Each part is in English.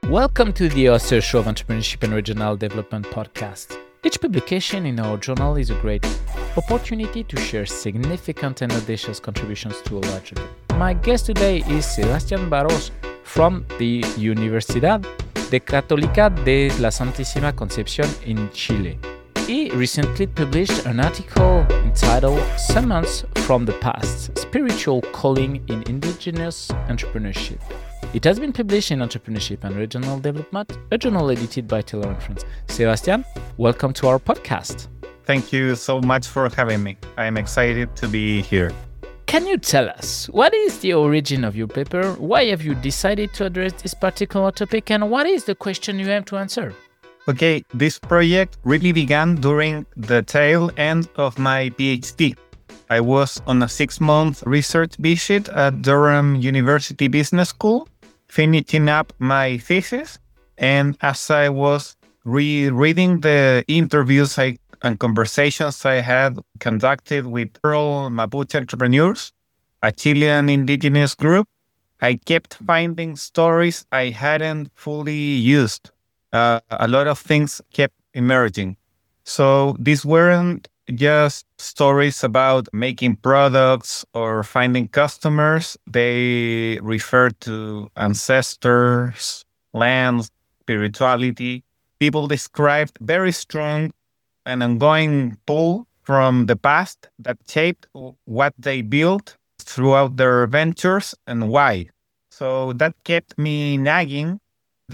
Welcome to the Auster Show of Entrepreneurship and Regional Development podcast. Each publication in our journal is a great opportunity to share significant and audacious contributions to a larger group. My guest today is Sebastián Barros from the Universidad de Católica de la Santísima Concepción in Chile. He recently published an article entitled Summons from the Past, Spiritual Calling in Indigenous Entrepreneurship. It has been published in Entrepreneurship and Regional Development, a journal edited by Taylor & Friends. Sebastián, welcome to our podcast. Thank you so much for having me. I am excited to be here. Can you tell us, what is the origin of your paper? Why have you decided to address this particular topic? And what is the question you have to answer? Okay, this project really began during the tail end of my PhD. I was on a 6-month research visit at Durham University Business School, finishing up my thesis. And as I was rereading the interviews and conversations I had conducted with rural Mapuche entrepreneurs, a Chilean indigenous group, I kept finding stories I hadn't fully used. A lot of things kept emerging. So these weren't just stories about making products or finding customers. They referred to ancestors, lands, spirituality. People described very strong and ongoing pull from the past that shaped what they built throughout their ventures and why. So that kept nagging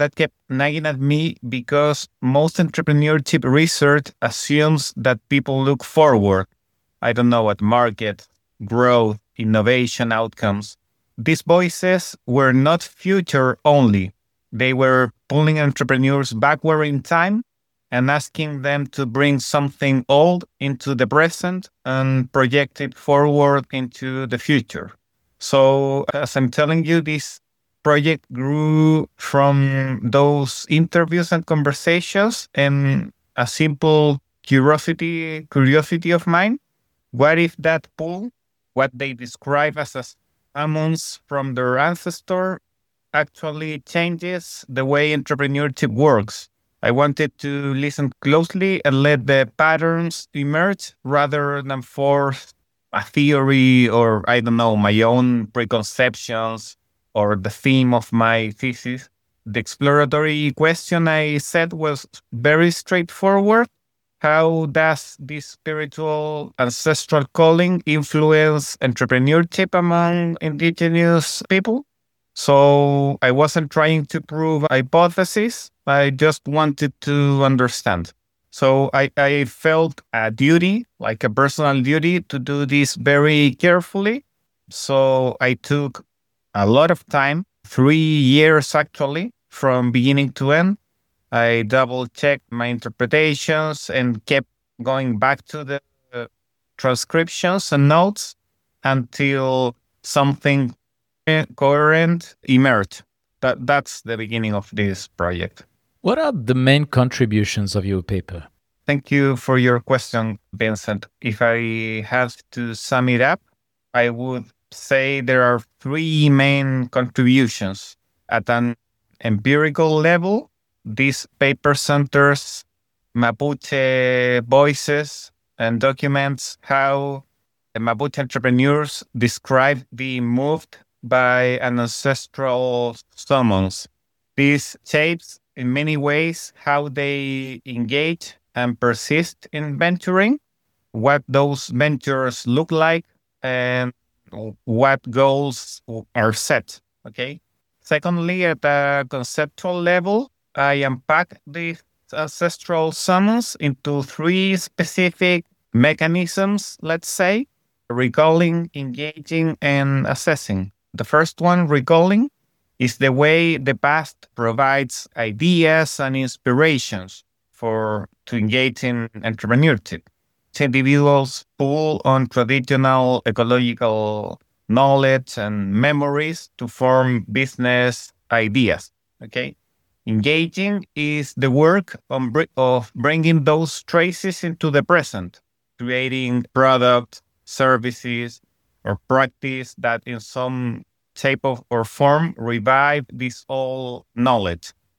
at me because most entrepreneurship research assumes that people look forward. I don't know, at market, growth, innovation outcomes. These voices were not future only. They were pulling entrepreneurs backward in time and asking them to bring something old into the present and project it forward into the future. So as I'm telling you, this project grew from those interviews and conversations and a simple curiosity of mine. What if that pull, what they describe as a summons from their ancestor, actually changes the way entrepreneurship works? I wanted to listen closely and let the patterns emerge rather than force a theory or, I don't know, my own preconceptions or the theme of my thesis. The exploratory question I set was very straightforward. How does this spiritual ancestral calling influence entrepreneurship among indigenous people? So I wasn't trying to prove a hypothesis. I just wanted to understand. So I felt a duty, like a personal duty, to do this very carefully. So I took a lot of time, 3 years actually, from beginning to end. I double-checked my interpretations and kept going back to the transcriptions and notes until something coherent emerged. That's the beginning of this project. What are the main contributions of your paper? Thank you for your question, Vincent. If I have to sum it up, I would say there are 3 main contributions. At an empirical level, this paper centers Mapuche voices and documents how the Mapuche entrepreneurs describe being moved by an ancestral summons. This shapes in many ways how they engage and persist in venturing, what those ventures look like, and what goals are set, okay? Secondly, at a conceptual level, I unpack the ancestral summons into 3 specific mechanisms, let's say: recalling, engaging, and assessing. The first one, recalling, is the way the past provides ideas and inspirations to engage in entrepreneurship. Individuals pull on traditional ecological knowledge and memories to form business ideas. Okay, engaging is the work of bringing those traces into the present, creating products, services, or practice that in some shape or form revive this old knowledge.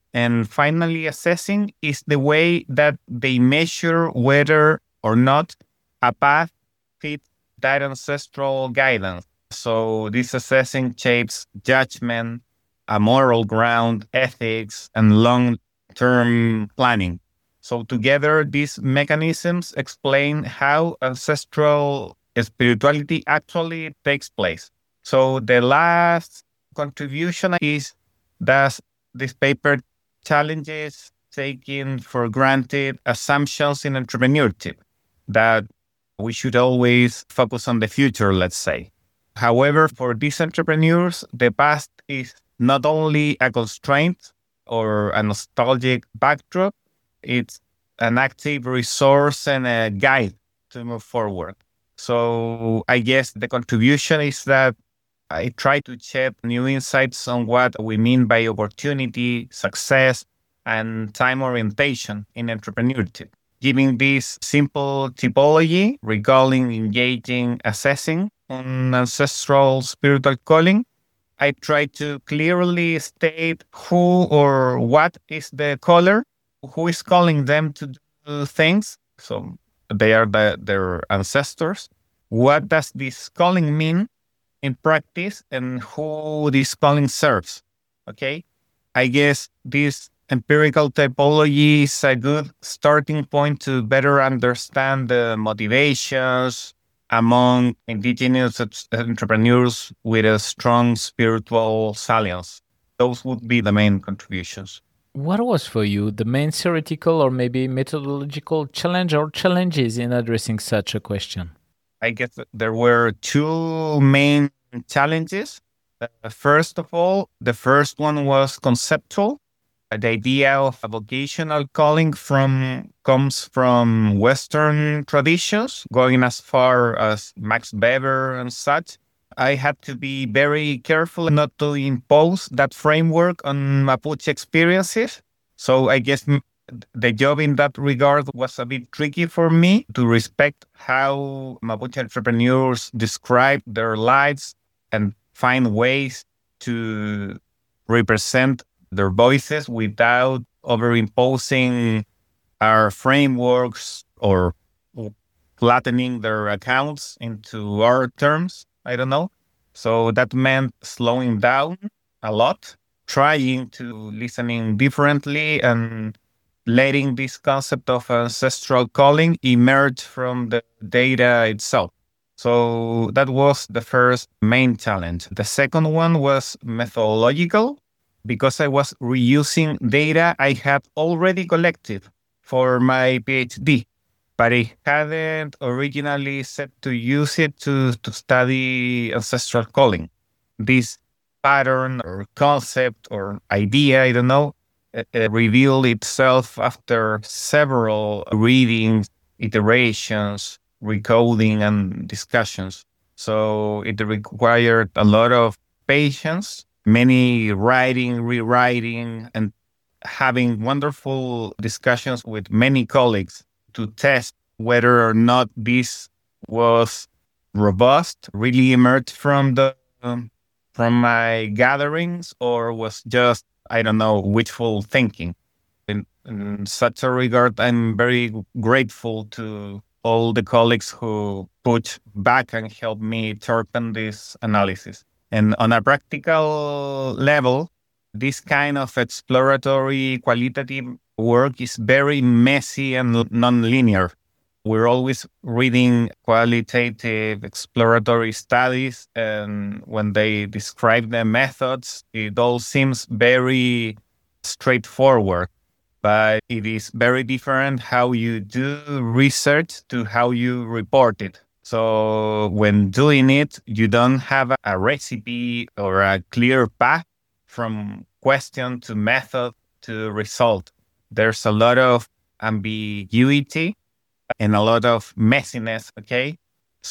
And finally, assessing is the way that they measure whether or not a path fits that ancestral guidance. So this assessing shapes judgment, a moral ground, ethics, and long-term planning. So together, these mechanisms explain how ancestral spirituality actually takes place. So the last contribution is that this paper challenges taking for granted assumptions in entrepreneurship that we should always focus on the future, let's say. However, for these entrepreneurs, the past is not only a constraint or a nostalgic backdrop, it's an active resource and a guide to move forward. So I guess the contribution is that I try to shed new insights on what we mean by opportunity, success, and time orientation in entrepreneurship. Giving this simple typology, recalling, engaging, assessing on ancestral spiritual calling, I try to clearly state who or what is the caller, who is calling them to do things. So they are their ancestors. What does this calling mean in practice and who this calling serves? Okay. I guess this empirical typology is a good starting point to better understand the motivations among indigenous entrepreneurs with a strong spiritual salience. Those would be the main contributions. What was for you the main theoretical or maybe methodological challenge or challenges in addressing such a question? I guess that there were two main challenges. First of all, the first one was conceptual. The idea of a vocational calling comes from Western traditions, going as far as Max Weber and such. I had to be very careful not to impose that framework on Mapuche experiences. So I guess the job in that regard was a bit tricky for me to respect how Mapuche entrepreneurs describe their lives and find ways to represent their voices without overimposing our frameworks or flattening their accounts into our terms. I don't know. So that meant slowing down a lot, trying to listening differently and letting this concept of ancestral calling emerge from the data itself. So that was the first main challenge. The second one was methodological because I was reusing data I had already collected for my PhD, but I hadn't originally set to use it to study ancestral calling. This pattern or concept or idea, I don't know, revealed itself after several readings, iterations, recoding, and discussions. So it required a lot of patience, many writing, rewriting, and having wonderful discussions with many colleagues to test whether or not this was robust, really emerged from the from my gatherings, or was just, I don't know, wishful thinking. In such a regard, I'm very grateful to all the colleagues who put back and helped me sharpen this analysis. And on a practical level, this kind of exploratory qualitative work is very messy and non-linear. We're always reading qualitative exploratory studies, and when they describe the methods, it all seems very straightforward. But it is very different how you do research to how you report it. So when doing it, you don't have a recipe or a clear path from question to method to result. There's a lot of ambiguity and a lot of messiness, okay?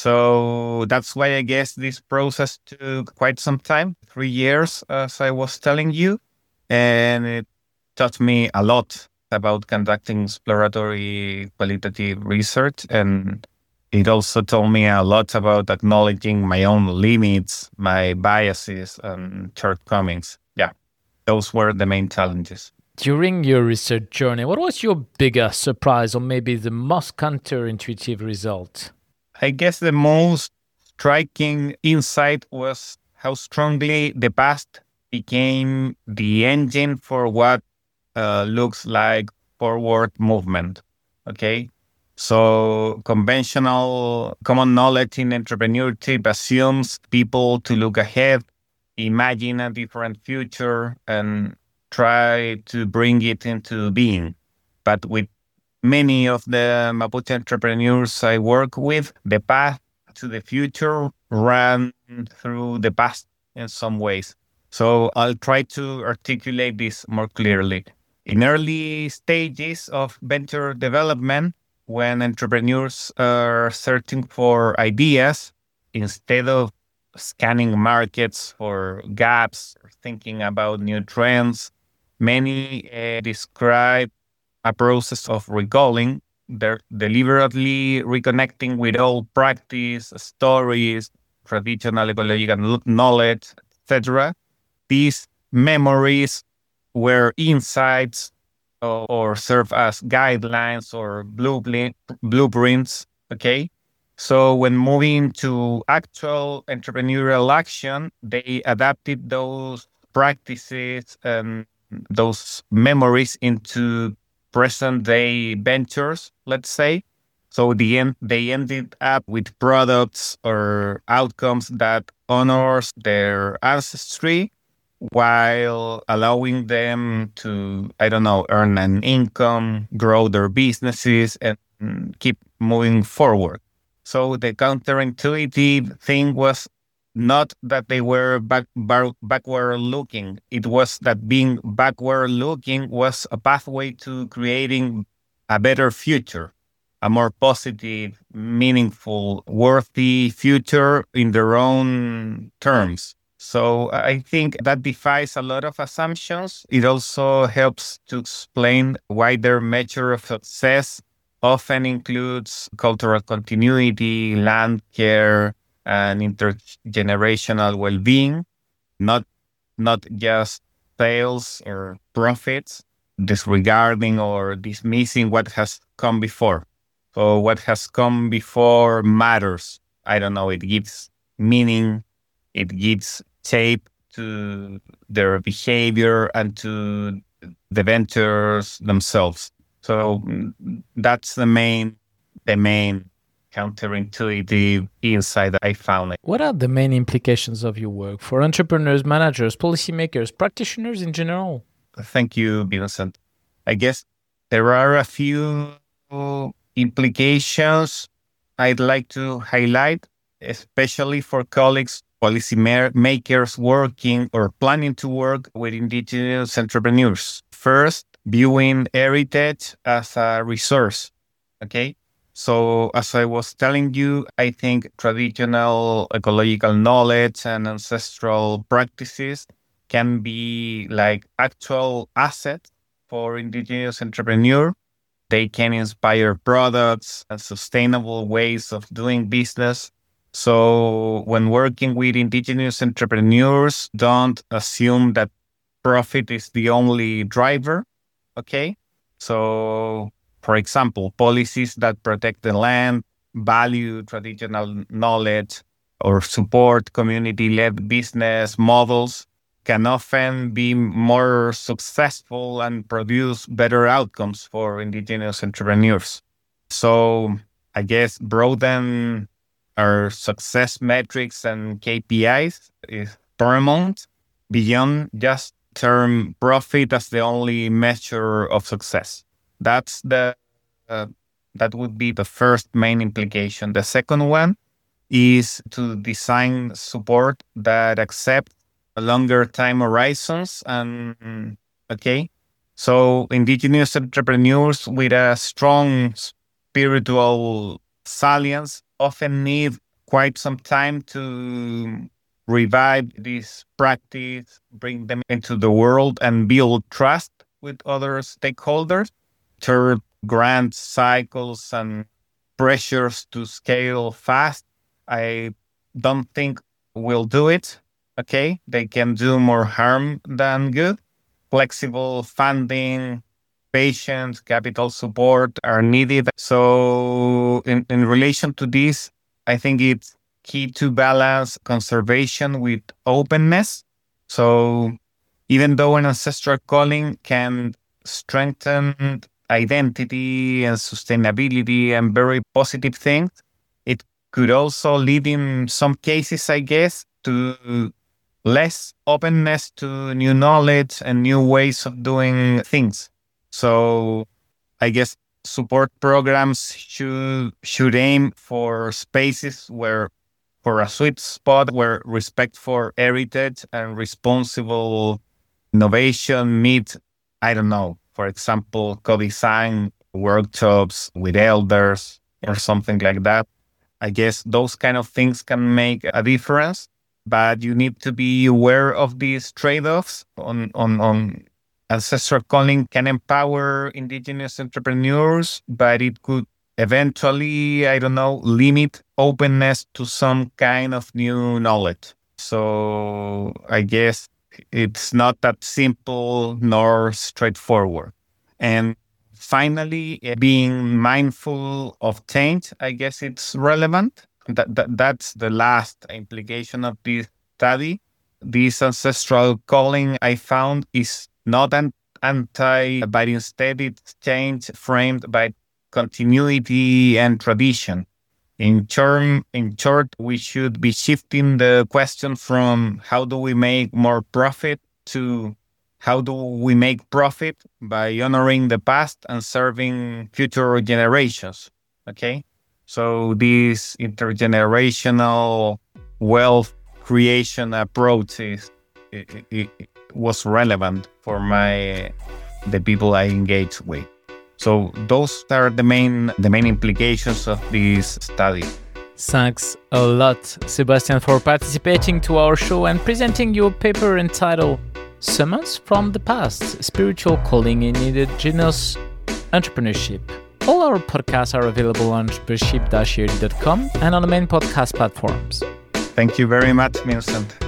So that's why I guess this process took quite some time, 3 years, as I was telling you. And it taught me a lot about conducting exploratory qualitative research. And it also told me a lot about acknowledging my own limits, my biases, and shortcomings. Yeah, those were the main challenges. During your research journey, what was your biggest surprise or maybe the most counterintuitive result? I guess the most striking insight was how strongly the past became the engine for what looks like forward movement. Okay. So conventional common knowledge in entrepreneurship assumes people to look ahead, imagine a different future, and try to bring it into being. But with many of the Mapuche entrepreneurs I work with, the path to the future ran through the past in some ways. So I'll try to articulate this more clearly. In early stages of venture development, when entrepreneurs are searching for ideas, instead of scanning markets for gaps or thinking about new trends, many describe a process of recalling. They're deliberately reconnecting with old practice, stories, traditional ecological knowledge, etc. These memories were insights or serve as guidelines or blueprints. Okay. So when moving to actual entrepreneurial action, they adapted those practices and those memories into present day ventures, let's say. So they ended up with products or outcomes that honors their ancestry while allowing them to, I don't know, earn an income, grow their businesses, and keep moving forward. So the counterintuitive thing was not that they were backward looking. It was that being backward looking was a pathway to creating a better future, a more positive, meaningful, worthy future in their own terms. So I think that defies a lot of assumptions. It also helps to explain why their measure of success often includes cultural continuity, land care, and intergenerational well-being, not just sales or profits, disregarding or dismissing what has come before. So what has come before matters. I don't know, it gives meaning, it gives shape to their behavior and to the ventures themselves. So that's the main counterintuitive insight that I found. What are the main implications of your work for entrepreneurs, managers, policymakers, practitioners in general? Thank you, Vincent. I guess there are a few implications I'd like to highlight, especially for colleagues, policy makers working or planning to work with indigenous entrepreneurs. First, viewing heritage as a resource. Okay. So as I was telling you, I think traditional ecological knowledge and ancestral practices can be like actual assets for indigenous entrepreneur. They can inspire products and sustainable ways of doing business. So when working with indigenous entrepreneurs, don't assume that profit is the only driver. Okay. So for example, policies that protect the land, value traditional knowledge, or support community-led business models can often be more successful and produce better outcomes for indigenous entrepreneurs. So I guess broaden our success metrics and KPIs is paramount beyond just term profit as the only measure of success. That's that would be the first main implication. The second one is to design support that accept longer time horizons. And okay, so indigenous entrepreneurs with a strong spiritual salience often need quite some time to revive this practice, bring them into the world, and build trust with other stakeholders. Third, grant cycles and pressures to scale fast, I don't think will do it. Okay, they can do more harm than good. flexible funding, patient capital support are needed. So in relation to this, I think it's key to balance conservation with openness. So even though an ancestral calling can strengthen identity and sustainability and very positive things, it could also lead in some cases, I guess, to less openness to new knowledge and new ways of doing things. So I guess support programs should aim for spaces for a sweet spot where respect for heritage and responsible innovation meet, I don't know, for example, co-design workshops with elders or something like that. I guess those kind of things can make a difference, but you need to be aware of these trade-offs on ancestral calling can empower indigenous entrepreneurs, but it could eventually, I don't know, limit openness to some kind of new knowledge. So I guess it's not that simple nor straightforward. And finally, being mindful of change, I guess it's relevant. That's the last implication of this study. This ancestral calling I found is not anti, but instead it's change framed by continuity and tradition. In short, we should be shifting the question from how do we make more profit to how do we make profit by honoring the past and serving future generations. Okay? So this intergenerational wealth creation approach it was relevant for the people I engage with. So those are the main implications of this study. Thanks a lot, Sebastian, for participating to our show and presenting your paper entitled Summons from the Past, Spiritual Calling in Indigenous Entrepreneurship. All our podcasts are available on entrepreneurship-early.com and on the main podcast platforms. Thank you very much, Vincent.